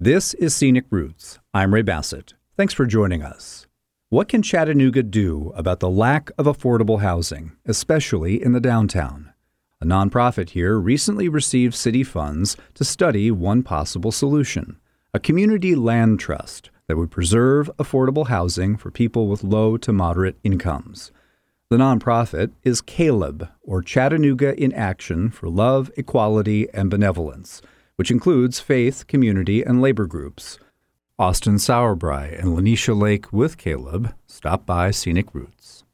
This is Scenic Roots. I'm Ray Bassett. Thanks for joining us. What can Chattanooga do about the lack of affordable housing, especially in the downtown? A nonprofit here recently received city funds to study one possible solution, a community land trust that would preserve affordable housing for people with low to moderate incomes. The nonprofit is CALEB, or Chattanooga in Action for Love, Equality, and Benevolence, which includes faith, community, and labor groups. Austin Sauerbry and Lanisha Lake with CALEB stopped by Scenic Roots.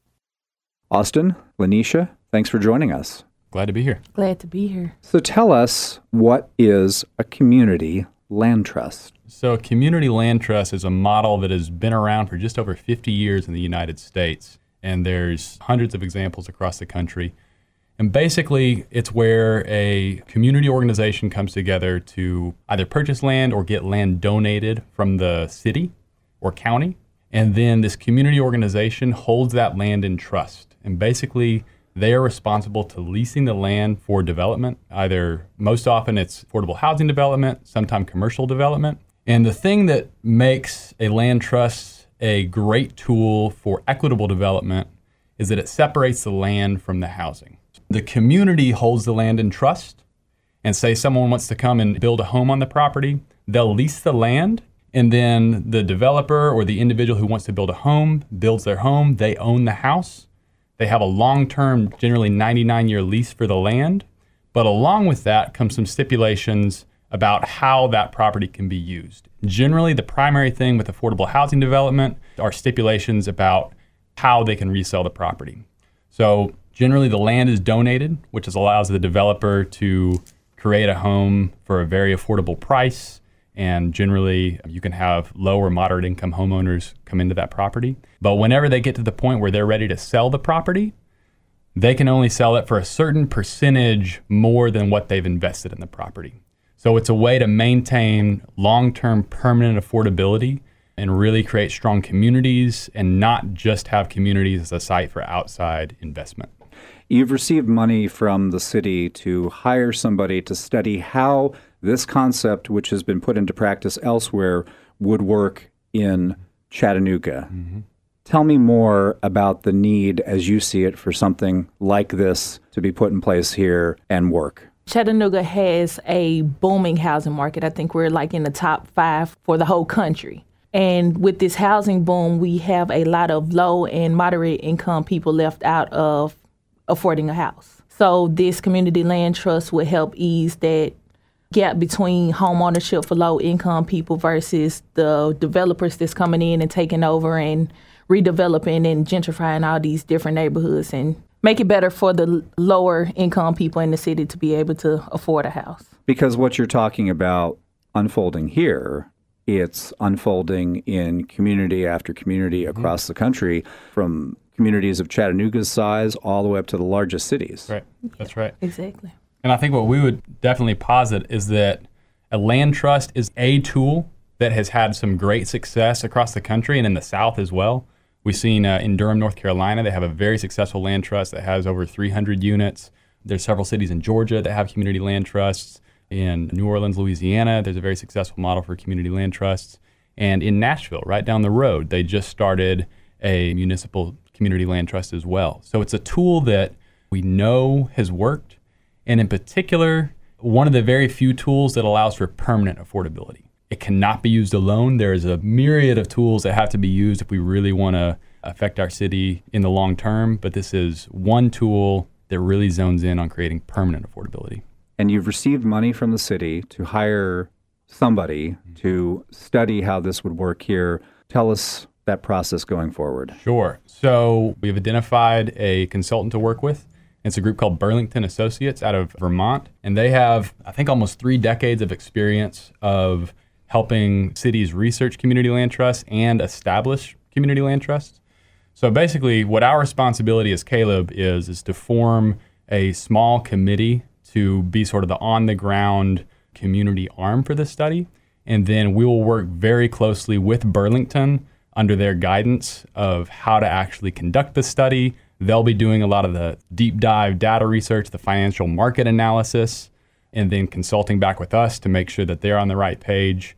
Austin, Lanisha, thanks for joining us. Glad to be here. Glad to be here. So tell us, what is a community land trust? So a community land trust is a model that has been around for just over 50 years in the United States, and there's hundreds of examples across the country. And basically, it's where a community organization comes together to either purchase land or get land donated from the city or county. And then this community organization holds that land in trust. And basically, they are responsible to leasing the land for development. Either, most often, it's affordable housing development, sometimes commercial development. And the thing that makes a land trust a great tool for equitable development is that it separates the land from the housing. The community holds the land in trust, and say someone wants to come and build a home on the property, they'll lease the land, and then the developer or the individual who wants to build a home builds their home. They own the house. They have a long-term, generally 99-year lease for the land, but along with that comes some stipulations about how that property can be used. Generally, the primary thing with affordable housing development are stipulations about how they can resell the property. So generally, the land is donated, which allows the developer to create a home for a very affordable price. And generally, you can have low or moderate income homeowners come into that property. But whenever they get to the point where they're ready to sell the property, they can only sell it for a certain percentage more than what they've invested in the property. So it's a way to maintain long-term permanent affordability and really create strong communities and not just have communities as a site for outside investment. You've received money from the city to hire somebody to study how this concept, which has been put into practice elsewhere, would work in Chattanooga. Mm-hmm. Tell me more about the need, as you see it, for something like this to be put in place here and work. Chattanooga has a booming housing market. I think we're like in the top 5 for the whole country. And with this housing boom, we have a lot of low and moderate income people left out of affording a house. So this community land trust would help ease that gap between home ownership for low income people versus the developers that's coming in and taking over and redeveloping and gentrifying all these different neighborhoods and make it better for the lower income people in the city to be able to afford a house. Because what you're talking about unfolding here, it's unfolding in community after community across the country, from communities of Chattanooga's size all the way up to the largest cities. Right. That's right. Exactly. And I think what we would definitely posit is that a land trust is a tool that has had some great success across the country and in the South as well. We've seen in Durham, North Carolina, they have a very successful land trust that has over 300 units. There's several cities in Georgia that have community land trusts. In New Orleans, Louisiana, there's a very successful model for community land trusts. And in Nashville, right down the road, they just started a municipal community land trust as well. So it's a tool that we know has worked. And in particular, one of the very few tools that allows for permanent affordability. It cannot be used alone. There is a myriad of tools that have to be used if we really want to affect our city in the long term. But this is one tool that really zones in on creating permanent affordability. And you've received money from the city to hire somebody to study how this would work here. Tell us that process going forward. Sure. So we've identified a consultant to work with. It's a group called Burlington Associates out of Vermont. And they have, I think, almost 3 decades of experience of helping cities research community land trusts and establish community land trusts. So basically, what our responsibility as CALEB is to form a small committee to be sort of the on-the-ground community arm for this study. And then we will work very closely with Burlington under their guidance of how to actually conduct the study. They'll be doing a lot of the deep dive data research, the financial market analysis, and then consulting back with us to make sure that they're on the right page.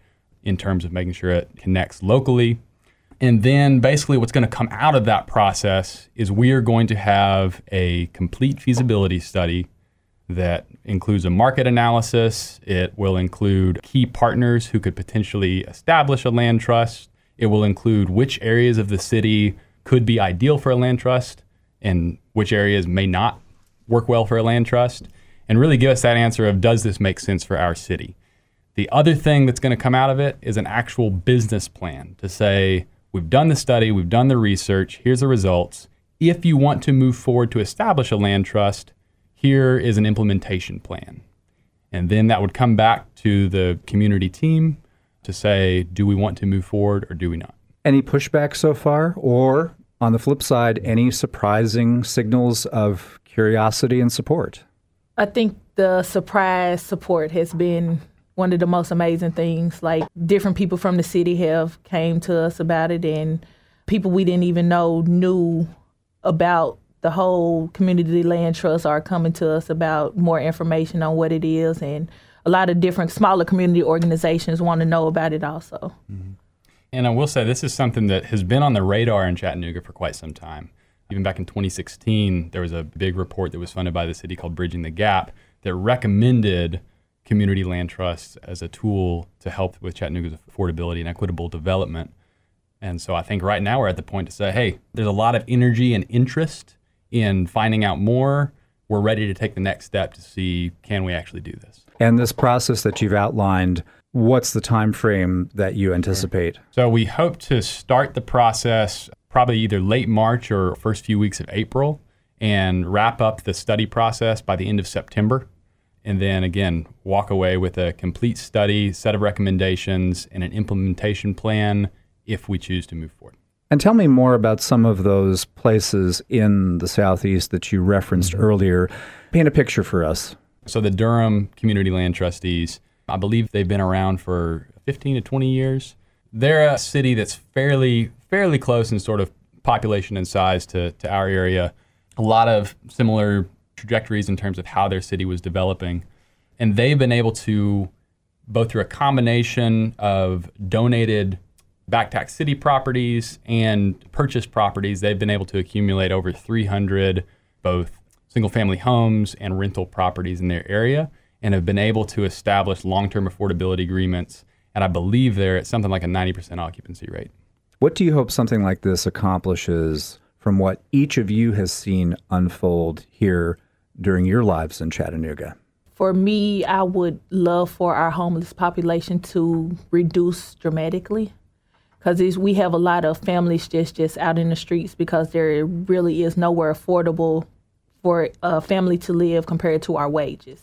in terms of making sure it connects locally. And then basically what's going to come out of that process is we are going to have a complete feasibility study that includes a market analysis. It will include key partners who could potentially establish a land trust. It will include which areas of the city could be ideal for a land trust and which areas may not work well for a land trust, and really give us that answer of, does this make sense for our city? The other thing that's going to come out of it is an actual business plan to say, we've done the study, we've done the research, here's the results. If you want to move forward to establish a land trust, here is an implementation plan. And then that would come back to the community team to say, do we want to move forward or do we not? Any pushback so far? Or on the flip side, any surprising signals of curiosity and support? I think the surprise support has been one of the most amazing things. Like, different people from the city have came to us about it, and people we didn't even know knew about the whole community land trust are coming to us about more information on what it is, and a lot of different smaller community organizations want to know about it also. Mm-hmm. And I will say this is something that has been on the radar in Chattanooga for quite some time. Even back in 2016, there was a big report that was funded by the city called Bridging the Gap that recommended community land trusts as a tool to help with Chattanooga's affordability and equitable development. And so I think right now we're at the point to say, hey, there's a lot of energy and interest in finding out more. We're ready to take the next step to see, can we actually do this? And this process that you've outlined, what's the time frame that you anticipate? So we hope to start the process probably either late March or first few weeks of April and wrap up the study process by the end of September. And then again, walk away with a complete study, set of recommendations, and an implementation plan if we choose to move forward. And tell me more about some of those places in the Southeast that you referenced earlier. Paint a picture for us. So the Durham Community Land Trustees, I believe they've been around for 15 to 20 years. They're a city that's fairly close in sort of population and size to our area. A lot of similar trajectories in terms of how their city was developing. And they've been able to, both through a combination of donated back tax city properties and purchased properties, they've been able to accumulate over 300 both single-family homes and rental properties in their area, and have been able to establish long-term affordability agreements. And I believe they're at something like a 90% occupancy rate. What do you hope something like this accomplishes from what each of you has seen unfold here during your lives in Chattanooga? For me, I would love for our homeless population to reduce dramatically, because we have a lot of families just out in the streets because there really is nowhere affordable for a family to live compared to our wages.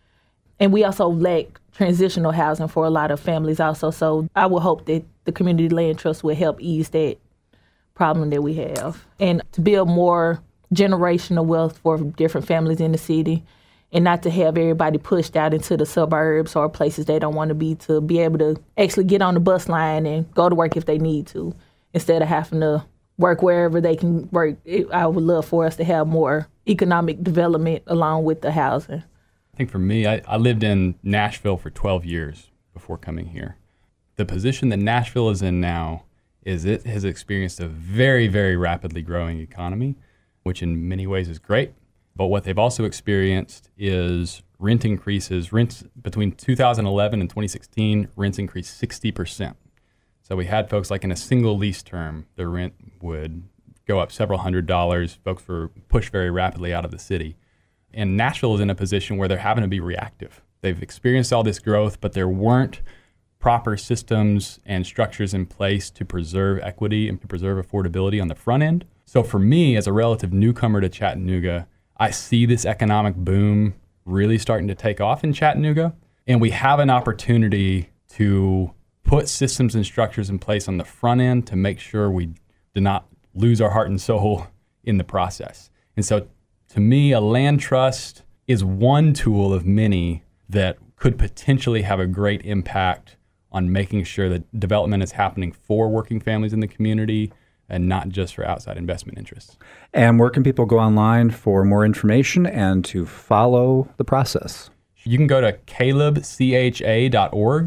And we also lack transitional housing for a lot of families also. So I would hope that the Community Land Trust will help ease that problem that we have, and to build more generational wealth for different families in the city, and not to have everybody pushed out into the suburbs or places they don't want to be able to actually get on the bus line and go to work if they need to, instead of having to work wherever they can work. I would love for us to have more economic development along with the housing. I think for me, I lived in Nashville for 12 years before coming here. The position that Nashville is in now is it has experienced a very, very rapidly growing economy, which in many ways is great. But what they've also experienced is rent increases. Rents between 2011 and 2016, rents increased 60%. So we had folks like in a single lease term, the rent would go up several $100s. Folks were pushed very rapidly out of the city. And Nashville is in a position where they're having to be reactive. They've experienced all this growth, but there weren't proper systems and structures in place to preserve equity and to preserve affordability on the front end. So for me, as a relative newcomer to Chattanooga, I see this economic boom really starting to take off in Chattanooga. And we have an opportunity to put systems and structures in place on the front end to make sure we do not lose our heart and soul in the process. And so to me, a land trust is one tool of many that could potentially have a great impact on making sure that development is happening for working families in the community and not just for outside investment interests. And where can people go online for more information and to follow the process? You can go to calebcha.org,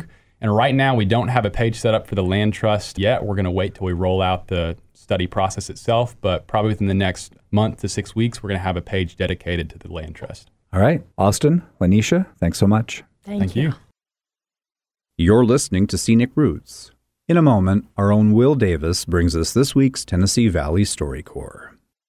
And right now, we don't have a page set up for the land trust yet. We're going to wait till we roll out the study process itself, but probably within the next month to 6 weeks, we're going to have a page dedicated to the land trust. All right. Austin, Lanisha, thanks so much. Thank you. You're listening to Scenic Roots. In a moment, our own Will Davis brings us this week's Tennessee Valley StoryCorps.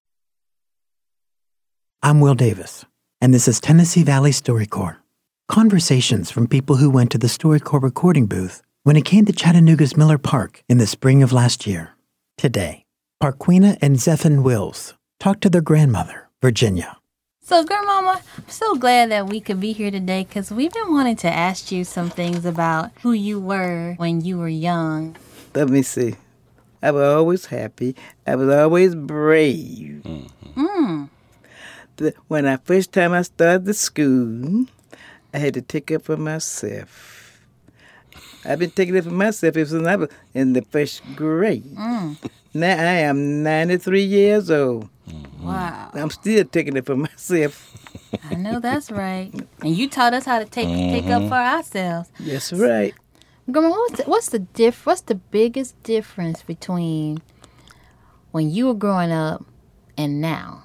I'm Will Davis, and this is Tennessee Valley StoryCorps. Conversations from people who went to the StoryCorps recording booth when it came to Chattanooga's Miller Park in the spring of last year. Today, Parquina and Zephan Wills talked to their grandmother, Virginia. So, Grandmama, I'm so glad that we could be here today because we've been wanting to ask you some things about who you were when you were young. Let me see. I was always happy. I was always brave. When I first time I started the school, I had to take up for myself. I've been taking it for myself ever since I was in the first grade. Now I am 93 years old. Wow. I'm still taking it for myself. I know that's right. And you taught us how to take up for ourselves. That's right. Grandma, what's the biggest difference between when you were growing up and now?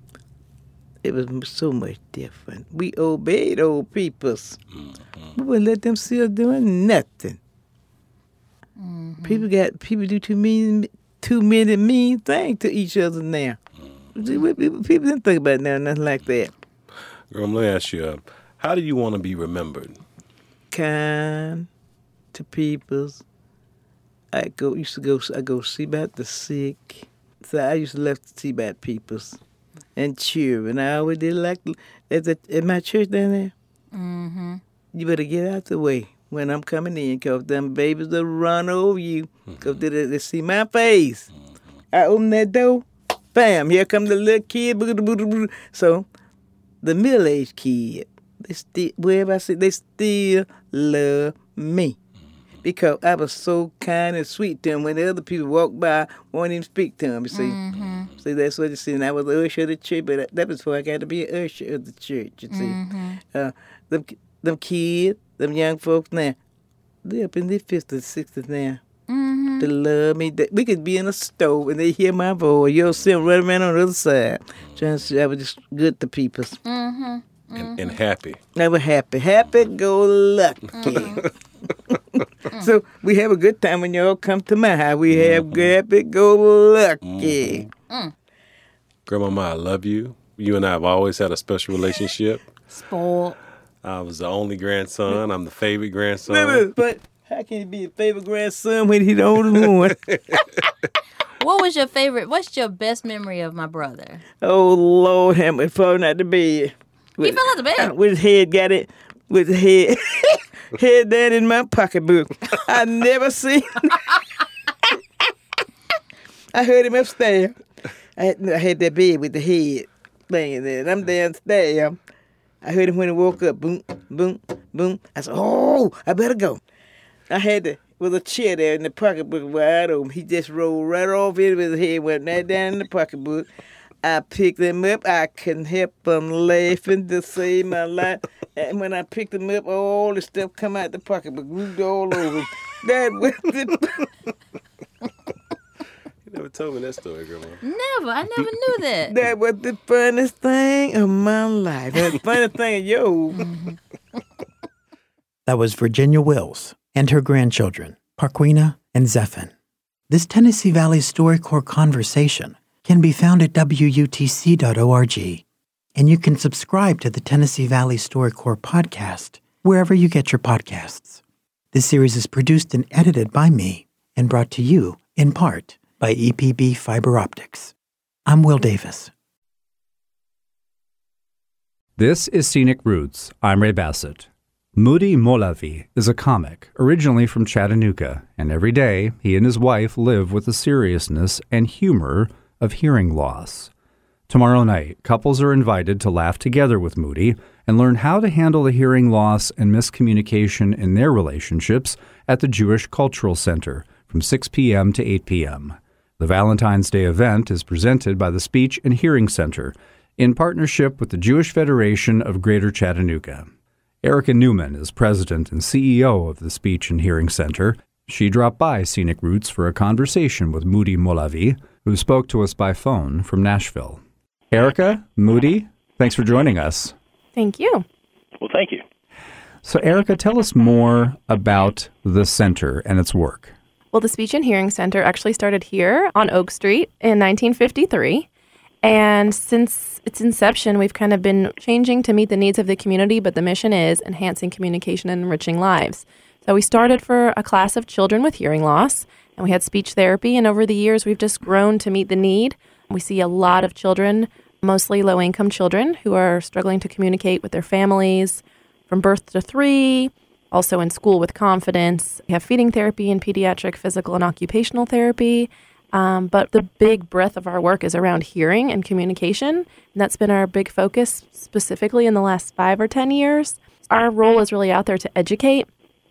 It was so much different. We obeyed old peoples. We wouldn't let them still doing nothing. People do too many mean things to each other now. People didn't think about now nothing like that. Girl, let me ask you, how do you want to be remembered? Kind to peoples. I go see about the sick. So I used to love to see about peoples and cheer. And I always did like at my church down there. You better get out the way when I'm coming in, because them babies will run over you because they see my face. I open that door, bam, here come the little kid. So the middle-aged kid, wherever I see, they still love me because I was so kind and sweet to them. When the other people walk by, won't even speak to them, you see. See, that's what you see. And I was the usher of the church, but that was before I got to be an usher of the church, you see. Them kids, them young folks now, they're up in their 50s, 60s now. They love me. We could be in a store and they hear my voice. You'll see them right around on the other side. Trying to say I was just good to people. And happy. I was happy. Happy go lucky. So we have a good time when y'all come to my house. We have happy go lucky. Grandmama, I love you. You and I have always had a special relationship. Spoiled. I was the only grandson. I'm the favorite grandson. But how can you be a favorite grandson when he's the only one? What's your best memory of my brother? Oh, Lord, have me falling out the bed. He fell out the bed? With his head, with his head down in my pocketbook. I never seen I heard him upstairs. I had that bed with the head laying there, and I'm downstairs. I heard him when he woke up. Boom, boom, boom. I said, oh, I better go. I had with a chair there in the pocketbook wide open. He just rolled right off in with his head, went right down in the pocketbook. I picked him up. I couldn't help from laughing to save my life. And when I picked him up, all the stuff come out the pocketbook, moved all over. That was the... You never told me that story, Grandma. Never. I never knew that. That was the funniest thing of my life. The funniest thing of yours. That was Virginia Wills and her grandchildren, Parquina and Zephan. This Tennessee Valley StoryCorps conversation can be found at WUTC.org, and you can subscribe to the Tennessee Valley StoryCorps podcast wherever you get your podcasts. This series is produced and edited by me and brought to you, in part, by EPB Fiber Optics. I'm Will Davis. This is Scenic Roots. I'm Ray Bassett. Moody Molavi is a comic originally from Chattanooga, and every day he and his wife live with the seriousness and humor of hearing loss. Tomorrow night, couples are invited to laugh together with Moody and learn how to handle the hearing loss and miscommunication in their relationships at the Jewish Cultural Center from 6 p.m. to 8 p.m. The Valentine's Day event is presented by the Speech and Hearing Center in partnership with the Jewish Federation of Greater Chattanooga. Erica Newman is president and CEO of the Speech and Hearing Center. She dropped by Scenic Roots for a conversation with Moody Molavi, who spoke to us by phone from Nashville. Erica, Moody, thanks for joining us. Thank you. Well, thank you. So, Erica, tell us more about the center and its work. Well, the Speech and Hearing Center actually started here on Oak Street in 1953. And since its inception, we've kind of been changing to meet the needs of the community, but the mission is enhancing communication and enriching lives. So we started for a class of children with hearing loss, and we had speech therapy, and over the years, we've just grown to meet the need. We see a lot of children, mostly low-income children, who are struggling to communicate with their families from birth to 3, also in school with confidence. We have feeding therapy and pediatric physical and occupational therapy. But the big breadth of our work is around hearing and communication, and that's been our big focus specifically in the last 5 or 10 years. Our role is really out there to educate,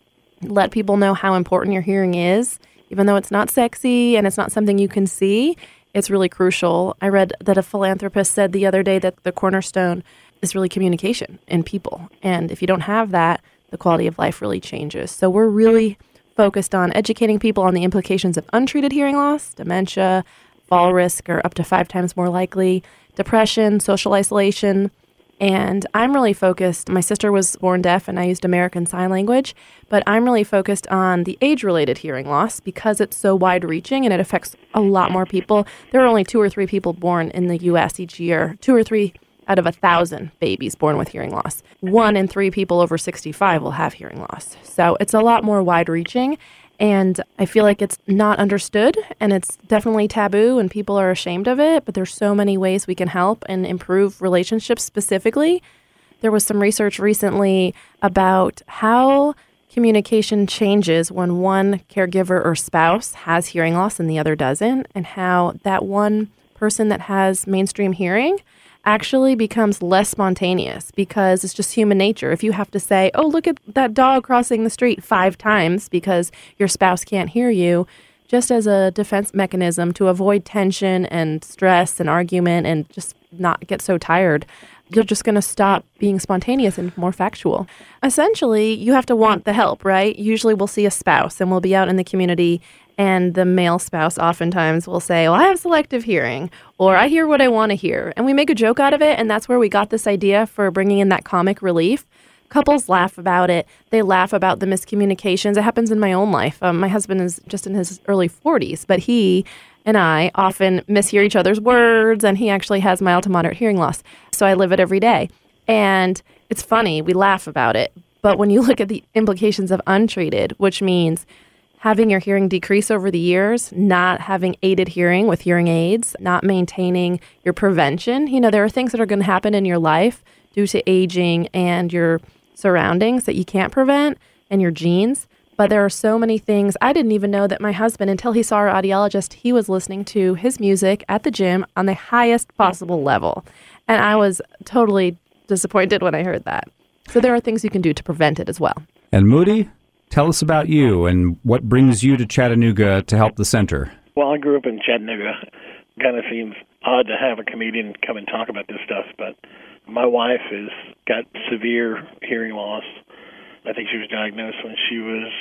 let people know how important your hearing is. Even though it's not sexy and it's not something you can see, it's really crucial. I read that a philanthropist said the other day that the cornerstone is really communication in people, and if you don't have that, the quality of life really changes. So we're really focused on educating people on the implications of untreated hearing loss, dementia, fall risk are up to 5 times more likely, depression, social isolation. And I'm really focused, my sister was born deaf and I used American Sign Language, but I'm really focused on the age-related hearing loss because it's so wide-reaching and it affects a lot more people. There are only 2 or 3 people born in the U.S. each year, 2 or 3 out of 1,000 babies born with hearing loss. 1 in 3 people over 65 will have hearing loss. So it's a lot more wide-reaching, and I feel like it's not understood, and it's definitely taboo, and people are ashamed of it, but there's so many ways we can help and improve relationships specifically. There was some research recently about how communication changes when one caregiver or spouse has hearing loss and the other doesn't, and how that one person that has mainstream hearing actually becomes less spontaneous because it's just human nature. If you have to say, oh, look at that dog crossing the street 5 times because your spouse can't hear you, just as a defense mechanism to avoid tension and stress and argument and just not get so tired, you're just going to stop being spontaneous and more factual. Essentially, you have to want the help, right? Usually we'll see a spouse and we'll be out in the community and the male spouse oftentimes will say, well, I have selective hearing, or I hear what I want to hear. And we make a joke out of it, and that's where we got this idea for bringing in that comic relief. Couples laugh about it. They laugh about the miscommunications. It happens in my own life. My husband is just in his early 40s, but he and I often mishear each other's words, and he actually has mild to moderate hearing loss. So I live it every day. And it's funny. We laugh about it. But when you look at the implications of untreated, which means having your hearing decrease over the years, not having aided hearing with hearing aids, not maintaining your prevention. You know, there are things that are going to happen in your life due to aging and your surroundings that you can't prevent and your genes. But there are so many things. I didn't even know that my husband, until he saw our audiologist, he was listening to his music at the gym on the highest possible level. And I was totally disappointed when I heard that. So there are things you can do to prevent it as well. And Moody, tell us about you and what brings you to Chattanooga to help the center. Well, I grew up in Chattanooga. Kind of seems odd to have a comedian come and talk about this stuff, but my wife has got severe hearing loss. I think she was diagnosed when she was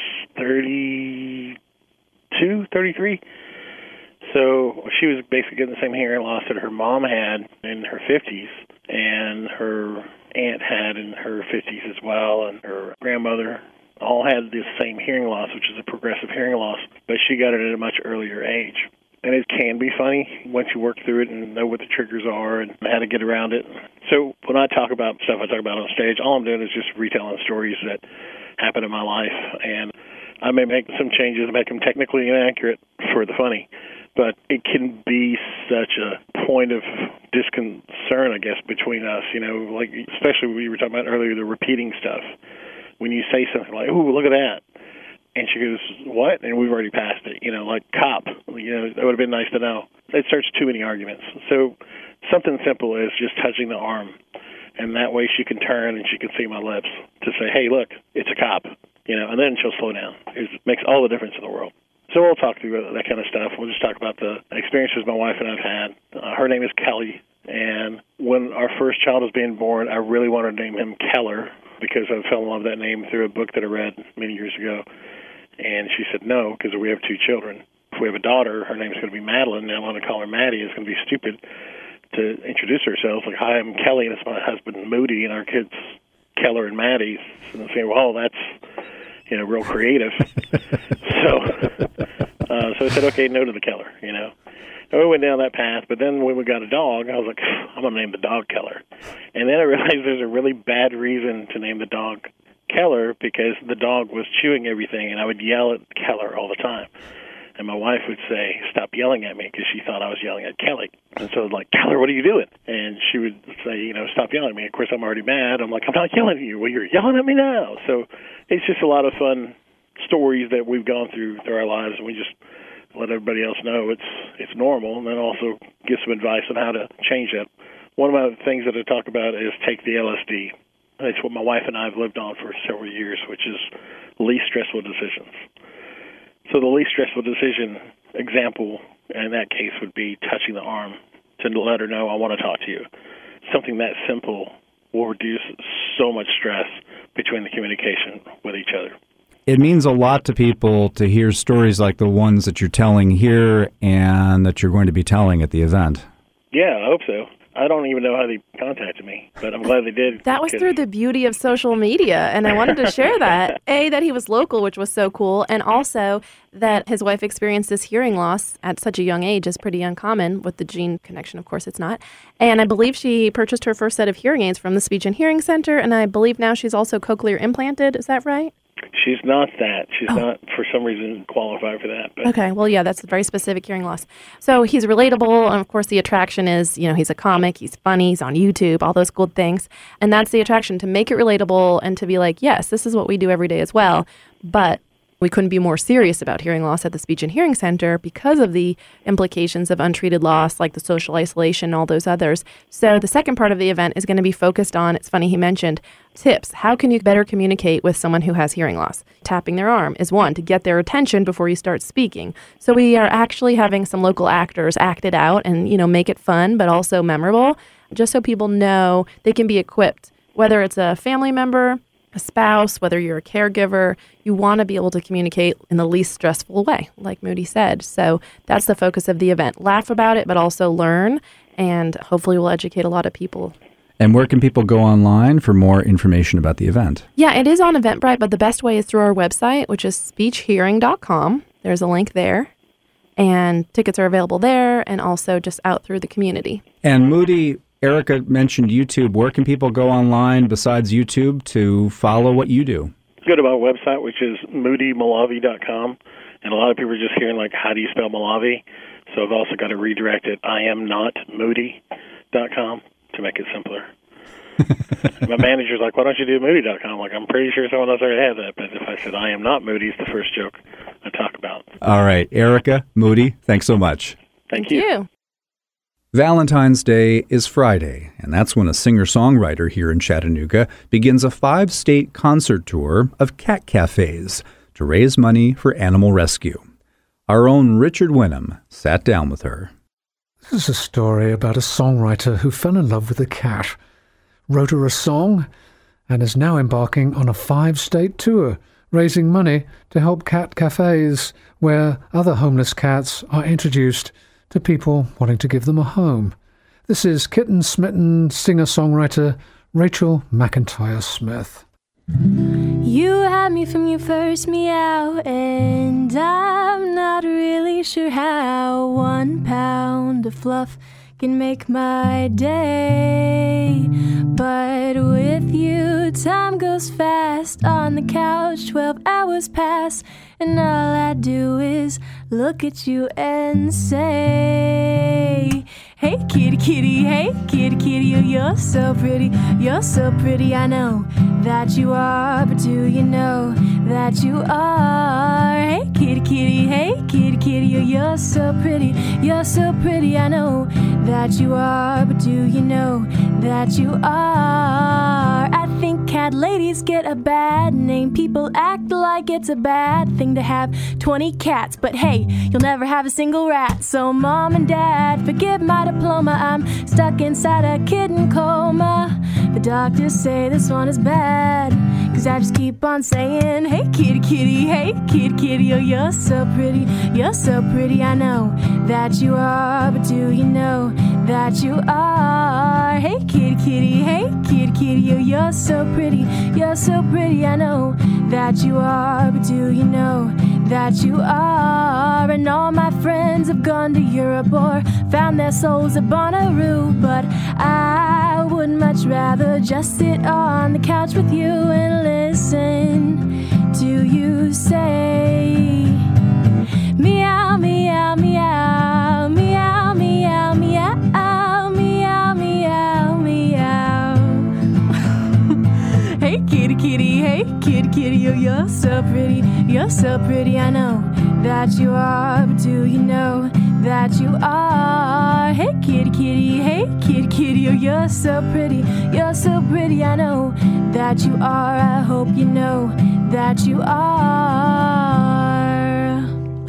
32, 33. So she was basically getting the same hearing loss that her mom had in her 50s, and her aunt had in her 50s as well, and her grandmother all had this same hearing loss, which is a progressive hearing loss, but she got it at a much earlier age. And it can be funny once you work through it and know what the triggers are and how to get around it. So when I talk about stuff I talk about on stage, all I'm doing is just retelling stories that happened in my life. And I may make some changes to make them technically inaccurate for the funny, but it can be such a point of disconcern, I guess, between us, you know, like especially what you were talking about earlier, the repeating stuff. When you say something like, ooh, look at that. And she goes, what? And we've already passed it, you know, like cop. You know, that would have been nice to know. It starts too many arguments. So something simple is just touching the arm. And that way she can turn and she can see my lips to say, hey, look, it's a cop. You know, and then she'll slow down. It makes all the difference in the world. So we'll talk through that kind of stuff. We'll just talk about the experiences my wife and I've had. Her name is Kelly. And when our first child was being born, I really wanted to name him Keller. because I fell in love with that name through a book that I read many years ago. And she said no, because we have 2 children. If we have a daughter, her name's going to be Madeline, and I want to call her Maddie. It's going to be stupid to introduce ourselves. Like, hi, I'm Kelly, and it's my husband, Moody, and our kids, Keller and Maddie. And they say, well, that's, real creative. So I said, okay, no to the Keller, And we went down that path, but then when we got a dog, I was like, I'm going to name the dog Keller. And then I realized there's a really bad reason to name the dog Keller, because the dog was chewing everything, and I would yell at Keller all the time. And my wife would say, stop yelling at me, because she thought I was yelling at Kelly. And so I was like, Keller, what are you doing? And she would say, stop yelling at me. Of course, I'm already mad. I'm like, I'm not yelling at you. Well, you're yelling at me now. So it's just a lot of fun stories that we've gone through our lives, and we just let everybody else know it's normal, and then also give some advice on how to change that. One of my things that I talk about is take the LSD. It's what my wife and I have lived on for several years, which is least stressful decisions. So the least stressful decision example in that case would be touching the arm to let her know I want to talk to you. Something that simple will reduce so much stress between the communication with each other. It means a lot to people to hear stories like the ones that you're telling here and that you're going to be telling at the event. Yeah, I hope so. I don't even know how they contacted me, but I'm glad they did. That was through the beauty of social media, and I wanted to share that. That he was local, which was so cool, and also that his wife experienced this hearing loss at such a young age is pretty uncommon. With the gene connection, of course, it's not. And I believe she purchased her first set of hearing aids from the Speech and Hearing Center, and I believe now she's also cochlear implanted. Is that right? She's not that. She's not, for some reason, qualified for that. But. Okay. Well, yeah, that's a very specific hearing loss. So he's relatable. And, of course, the attraction is, he's a comic. He's funny. He's on YouTube, all those good things. And that's the attraction, to make it relatable and to be like, yes, this is what we do every day as well. But we couldn't be more serious about hearing loss at the Speech and Hearing Center because of the implications of untreated loss, like the social isolation and all those others. So the second part of the event is going to be focused on, it's funny he mentioned, tips. How can you better communicate with someone who has hearing loss? Tapping their arm is one, to get their attention before you start speaking. So we are actually having some local actors act it out and, make it fun, but also memorable, just so people know they can be equipped, whether it's a family member, a spouse, whether you're a caregiver, you want to be able to communicate in the least stressful way, like Moody said. So that's the focus of the event. Laugh about it, but also learn, and hopefully we'll educate a lot of people. And where can people go online for more information about the event? Yeah, it is on Eventbrite, but the best way is through our website, which is speechhearing.com. There's a link there, and tickets are available there and also just out through the community. And Moody, Erica mentioned YouTube. Where can people go online besides YouTube to follow what you do? Go to my website, which is moodymalavi.com. And a lot of people are just hearing, like, how do you spell Malavi? So I've also got to redirect it, iamnotmoody.com, to make it simpler. My manager's like, why don't you do moody.com? I'm like, I'm pretty sure someone else already has that. But if I said I am not Moody, it's the first joke I talk about. All right. Erica, Moody, thanks so much. Thank you. Valentine's Day is Friday, and that's when a singer-songwriter here in Chattanooga begins a 5-state concert tour of cat cafes to raise money for animal rescue. Our own Richard Wenham sat down with her. This is a story about a songwriter who fell in love with a cat, wrote her a song, and is now embarking on a 5-state tour, raising money to help cat cafes where other homeless cats are introduced to people wanting to give them a home. This is kitten-smitten singer-songwriter Rachel McIntyre Smith. You had me from your first meow, and I'm not really sure how 1 pound of fluff can make my day. But with you, time goes fast. On the couch, 12 hours pass, and all I do is look at you and say, hey kitty kitty, hey kitty kitty, oh you're so pretty, I know that you are, but do you know that you are? Hey kitty kitty, oh you're so pretty, I know that you are, but do you know that you are? I think cat ladies get a bad name. People act like it's a bad thing to have 20 cats, but hey, you'll never have a single rat. So mom and dad, forgive my diploma, I'm stuck inside a kitten coma. The doctors say this one is bad, 'cause I just keep on saying, hey kitty kitty, hey kitty kitty, oh you're so pretty, you're so pretty. I know that you are, but do you know that you are? Hey kitty kitty, hey kitty kitty, oh you're so pretty, you're so pretty. I know that you are, but do you know that you are? And all my friends have gone to Europe or found their souls at Bonnaroo, but I would much rather just sit on the couch with you and listen to you say meow, meow, meow, meow, meow, meow, meow, meow, meow. Hey kitty kitty, hey kitty kitty, oh you're so pretty, you're so pretty. I know that you are, but do you know that you are? Hey kitty kitty, hey kitty kitty, oh you're so pretty, you're so pretty. I know that you are. I hope you know that you are.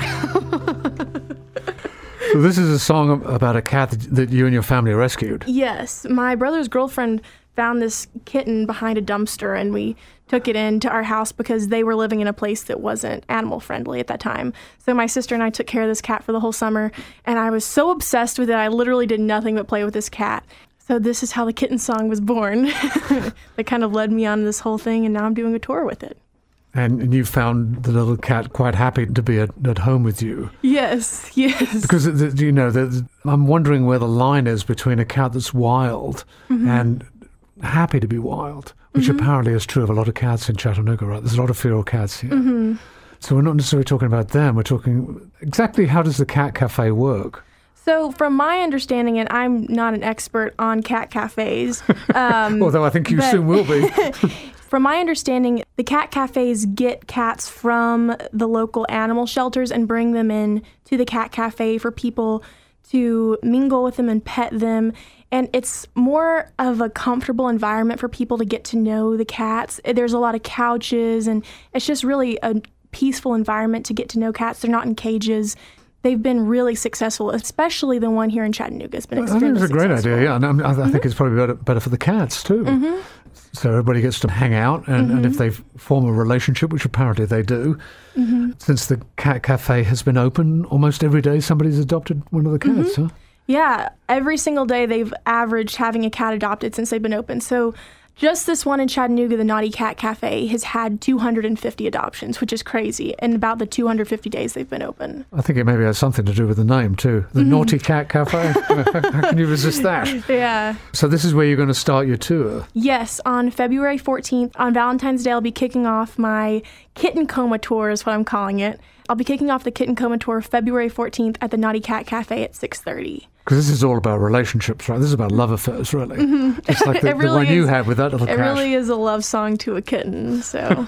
So this is a song about a cat that you and your family rescued. Yes, my brother's girlfriend found this kitten behind a dumpster, and we took it into our house because they were living in a place that wasn't animal friendly at that time. So my sister and I took care of this cat for the whole summer, and I was so obsessed with it, I literally did nothing but play with this cat. So this is how the kitten song was born. That kind of led me on this whole thing, and now I'm doing a tour with it. And you found the little cat quite happy to be at home with you. Yes, yes. Because, you know, I'm wondering where the line is between a cat that's wild and happy to be wild, which apparently is true of a lot of cats in Chattanooga, right? There's a lot of feral cats here. So we're not necessarily talking about them. We're talking exactly how does the cat cafe work? So from my understanding, and I'm not an expert on cat cafes. Although I think you soon will be. From my understanding, the cat cafes get cats from the local animal shelters and bring them in to the cat cafe for people to mingle with them and pet them. And it's more of a comfortable environment for people to get to know the cats. There's a lot of couches, and it's just really a peaceful environment to get to know cats. They're not in cages. They've been really successful, especially the one here in Chattanooga. It's been extremely successful. I think it's a great idea, yeah. And I think it's probably better for the cats, too. So everybody gets to hang out, and if they form a relationship, which apparently they do, since the cat cafe has been open, almost every day somebody's adopted one of the cats, huh? Yeah, every single day they've averaged having a cat adopted since they've been open. So just this one in Chattanooga, the Naughty Cat Cafe, has had 250 adoptions, which is crazy, in about the 250 days they've been open. I think it maybe has something to do with the name, too. The Naughty Cat Cafe? How can you resist that? Yeah. So this is where you're going to start your tour? Yes, on February 14th, on Valentine's Day, I'll be kicking off my Kitten Coma Tour, is what I'm calling it. I'll be kicking off the Kitten Coma Tour February 14th at the Naughty Cat Cafe at 6:30. Because this is all about relationships, right? This is about love affairs, really. Just like the really one you had with that little cat. It really is a love song to a kitten, so.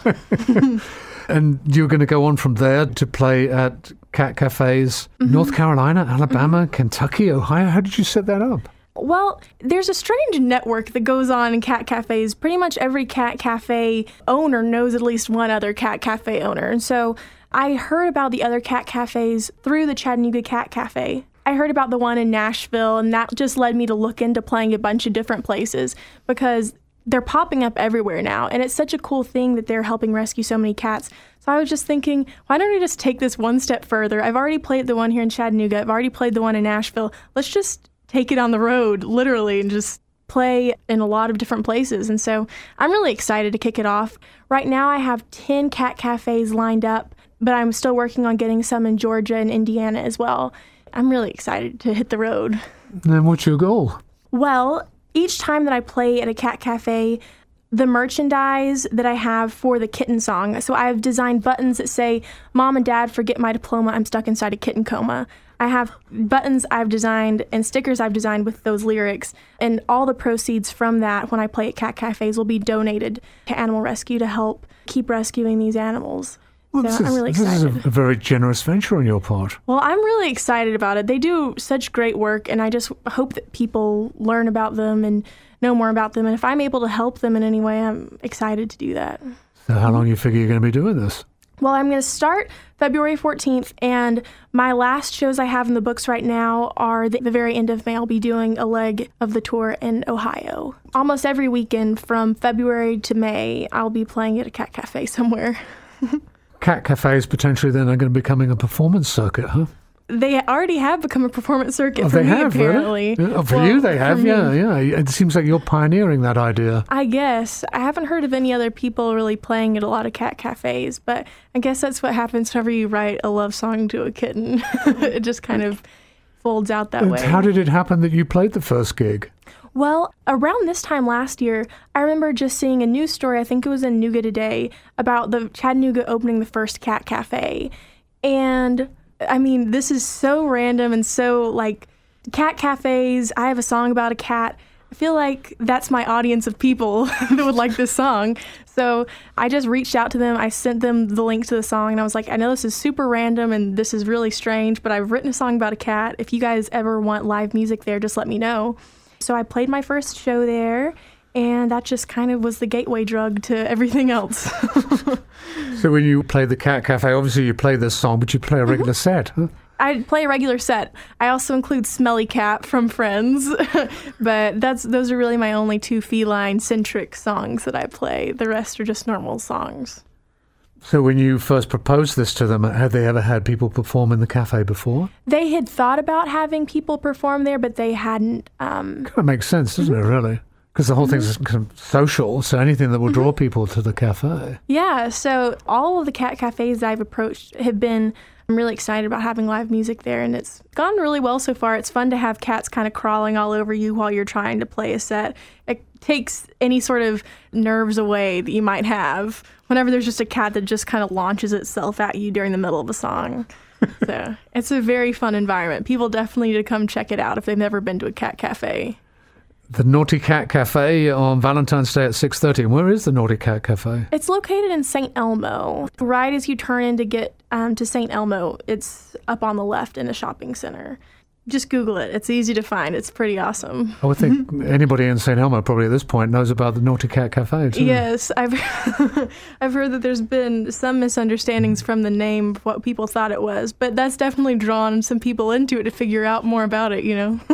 And you're going to go on from there to play at cat cafes, North Carolina, Alabama, Kentucky, Ohio. How did you set that up? Well, there's a strange network that goes on in cat cafes. Pretty much every cat cafe owner knows at least one other cat cafe owner. And so I heard about the other cat cafes through the Chattanooga Cat Cafe. I heard about the one in Nashville, and that just led me to look into playing a bunch of different places because they're popping up everywhere now. And it's such a cool thing that they're helping rescue so many cats. So I was just thinking, why don't I just take this one step further? I've already played the one here in Chattanooga. I've already played the one in Nashville. Let's just take it on the road, literally, and just play in a lot of different places. And so I'm really excited to kick it off. Right now I have 10 cat cafes lined up, but I'm still working on getting some in Georgia and Indiana as well. I'm really excited to hit the road. And what's your goal? Well, each time that I play at a cat cafe, the merchandise that I have for the kitten song. So I've designed buttons that say, Mom and Dad, forget my diploma, I'm stuck inside a kitten coma. I have buttons I've designed and stickers I've designed with those lyrics. And all the proceeds from that, when I play at cat cafes, will be donated to Animal Rescue to help keep rescuing these animals. Well, I'm really excited. This is a very generous venture on your part. Well, I'm really excited about it. They do such great work, and I just hope that people learn about them and know more about them. And if I'm able to help them in any way, I'm excited to do that. So how long do you figure you're going to be doing this? Well, I'm going to start February 14th, and my last shows I have in the books right now are the very end of May. I'll be doing a leg of the tour in Ohio. Almost every weekend from February to May, I'll be playing at a cat cafe somewhere. Cat cafes potentially then are going to be becoming a performance circuit, huh? They already have become a performance circuit Oh, for they me, have, apparently. really? Oh, for Well, you, they have, for me. yeah. It seems like you're pioneering that idea. I guess. I haven't heard of any other people really playing at a lot of cat cafes, but I guess that's what happens whenever you write a love song to a kitten. It just kind of folds out that way. How did it happen that you played the first gig? Well, around this time last year, I remember just seeing a news story, I think it was in Nougat Today, about the Chattanooga opening the first cat cafe. And I mean, this is so random and so like cat cafes. I have a song about a cat. I feel like that's my audience of people that would like this song. So I just reached out to them. I sent them the link to the song, and I was like, I know this is super random and this is really strange, but I've written a song about a cat. If you guys ever want live music there, just let me know. So I played my first show there, and that just kind of was the gateway drug to everything else. So when you play the Cat Cafe, obviously you play this song, but you play a regular set, huh? I play a regular set. I also include Smelly Cat from Friends, but those are really my only two feline-centric songs that I play. The rest are just normal songs. So when you first proposed this to them, had they ever had people perform in the cafe before? They had thought about having people perform there, but they hadn't. Kind of makes sense, doesn't it, really? Because the whole thing's kind of social, so anything that will draw people to the cafe. Yeah, so all of the cat cafes I've approached have been, I'm really excited about having live music there, and it's gone really well so far. It's fun to have cats kind of crawling all over you while you're trying to play a set. It takes any sort of nerves away that you might have whenever there's just a cat that just kind of launches itself at you during the middle of a song. So it's a very fun environment. People definitely need to come check it out if they've never been to a cat cafe. The Naughty Cat Cafe on Valentine's Day at 6:30. And where is the Naughty Cat Cafe? It's located in St. Elmo. Right as you turn in to get to St. Elmo, it's up on the left in a shopping center. Just Google it. It's easy to find. It's pretty awesome. I would think anybody in St. Elmo probably at this point knows about the Naughty Cat Cafe, too. Yes, I've heard that there's been some misunderstandings from the name of what people thought it was, but that's definitely drawn some people into it to figure out more about it, you know.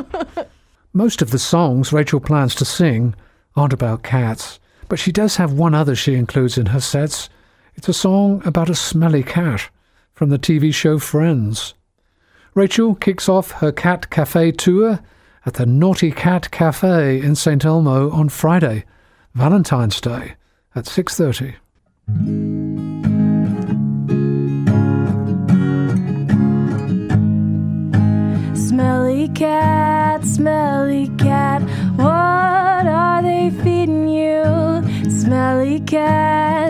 Most of the songs Rachel plans to sing aren't about cats, but she does have one other she includes in her sets. It's a song about a smelly cat from the TV show Friends. Rachel kicks off her Cat Cafe tour at the Naughty Cat Cafe in St. Elmo on Friday, Valentine's Day, at 6:30. Smelly cat, what are they feeding you? Smelly cat,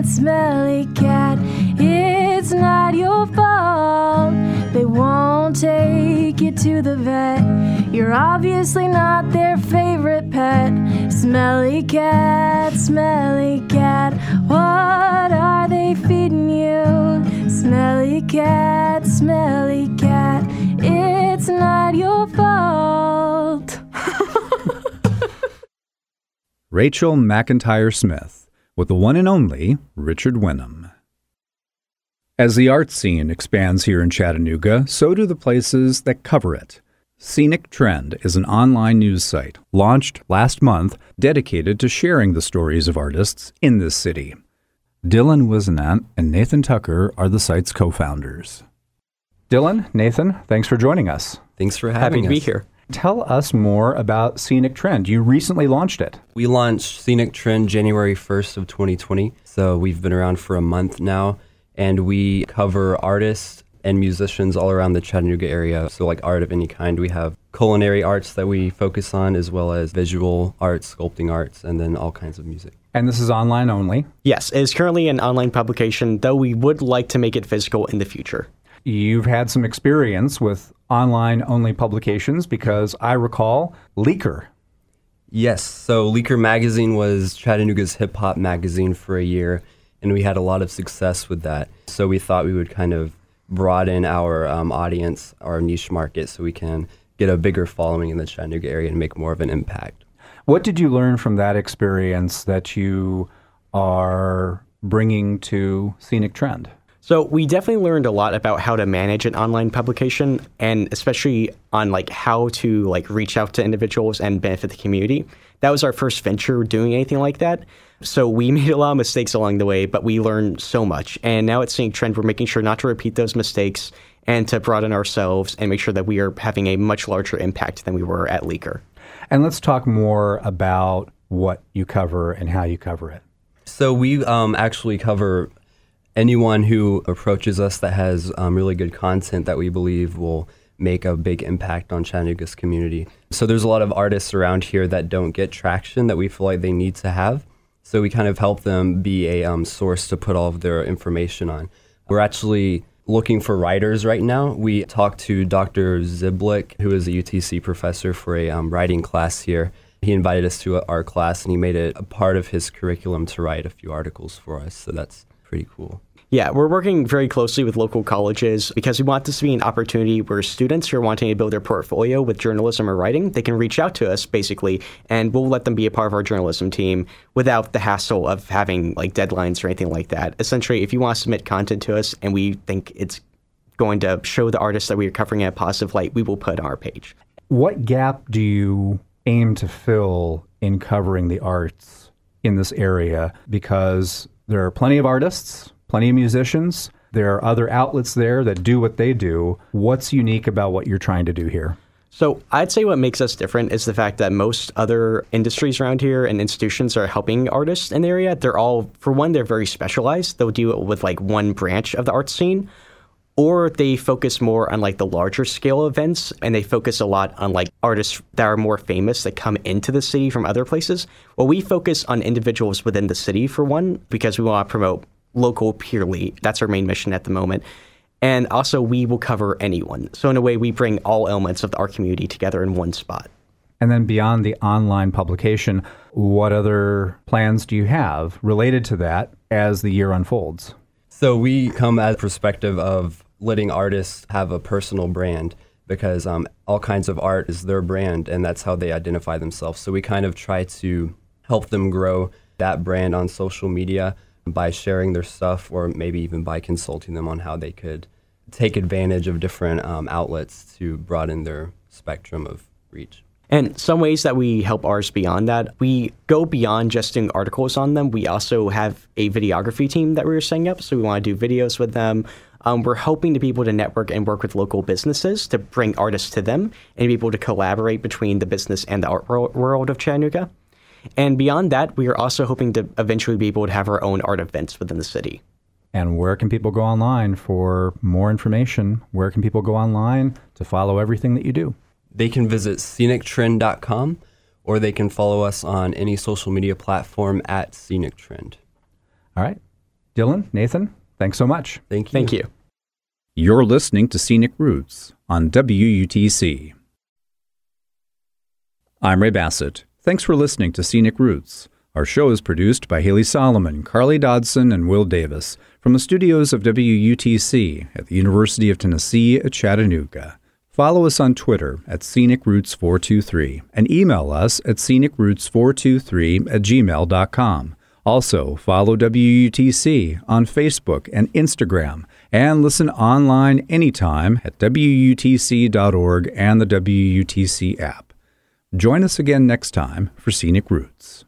it's not your fault. They won't take you to the vet. You're obviously not their favorite pet. Smelly cat, what are they feeding you? Smelly cat, it's not your fault. Rachel McIntyre Smith with the one and only Richard Wenham. As the art scene expands here in Chattanooga, so do the places that cover it. Scenic Trend is an online news site launched last month dedicated to sharing the stories of artists in this city. Dylan Wisenant and Nathan Tucker are the site's co-founders. Dylan, Nathan, thanks for joining us. Thanks for having us. Happy to be here. Tell us more about Scenic Trend. You recently launched it. We launched Scenic Trend January 1st of 2020, so we've been around for a month now, and we cover artists and musicians all around the Chattanooga area. So like art of any kind. We have culinary arts that we focus on, as well as visual arts, sculpting arts, and then all kinds of music. And this is online only? Yes, it is currently an online publication, though we would like to make it physical in the future. You've had some experience with online-only publications because I recall Leaker. Yes, so Leaker Magazine was Chattanooga's hip-hop magazine for a year, and we had a lot of success with that. So we thought we would kind of broaden our audience, our niche market, so we can get a bigger following in the Chattanooga area and make more of an impact. What did you learn from that experience that you are bringing to Scenic Trend? So we definitely learned a lot about how to manage an online publication, and especially on like how to like reach out to individuals and benefit the community. That was our first venture doing anything like that. So we made a lot of mistakes along the way, but we learned so much. And now at Scenic Trend, we're making sure not to repeat those mistakes and to broaden ourselves and make sure that we are having a much larger impact than we were at Leaker. And let's talk more about what you cover and how you cover it. So we actually cover anyone who approaches us that has really good content that we believe will make a big impact on Chattanooga's community. So there's a lot of artists around here that don't get traction that we feel like they need to have. So we kind of help them be a source to put all of their information on. We're actually looking for writers right now. We talked to Dr. Ziblick, who is a UTC professor for a writing class here. He invited us to our class, and he made it a part of his curriculum to write a few articles for us. So that's pretty cool. Yeah, we're working very closely with local colleges because we want this to be an opportunity where students who are wanting to build their portfolio with journalism or writing, they can reach out to us basically, and we'll let them be a part of our journalism team without the hassle of having like deadlines or anything like that. Essentially, if you want to submit content to us and we think it's going to show the artists that we are covering in a positive light, we will put it on our page. What gap do you aim to fill in covering the arts in this area? Because there are plenty of artists, plenty of musicians. There are other outlets there that do what they do. What's unique about what you're trying to do here? So I'd say what makes us different is the fact that most other industries around here and institutions are helping artists in the area. They're all, for one, they're very specialized. They'll do it with like one branch of the art scene, or they focus more on like the larger scale events, and they focus a lot on like artists that are more famous that come into the city from other places. Well, we focus on individuals within the city for one, because we want to promote local purely. That's our main mission at the moment. And also we will cover anyone. So in a way, we bring all elements of our community together in one spot. And then beyond the online publication, what other plans do you have related to that as the year unfolds? So we come at a perspective of letting artists have a personal brand, because all kinds of art is their brand, and that's how they identify themselves. So we kind of try to help them grow that brand on social media by sharing their stuff, or maybe even by consulting them on how they could take advantage of different outlets to broaden their spectrum of reach. And some ways that we help artists beyond that, we go beyond just doing articles on them. We also have a videography team that we're setting up, so we want to do videos with them. We're hoping to be able to network and work with local businesses to bring artists to them and be able to collaborate between the business and the art world of Chattanooga. And beyond that, we are also hoping to eventually be able to have our own art events within the city. And where can people go online for more information? Where can people go online to follow everything that you do? They can visit scenictrend.com, or they can follow us on any social media platform at Scenic Trend. All right. Dylan, Nathan, thanks so much. Thank you. Thank you. You're listening to Scenic Roots on WUTC. I'm Ray Bassett. Thanks for listening to Scenic Roots. Our show is produced by Haley Solomon, Carly Dodson, and Will Davis from the studios of WUTC at the University of Tennessee at Chattanooga. Follow us on Twitter at scenicroots423 and email us at scenicroots423@gmail.com. Also, follow WUTC on Facebook and Instagram, and listen online anytime at WUTC.org and the WUTC app. Join us again next time for Scenic Roots.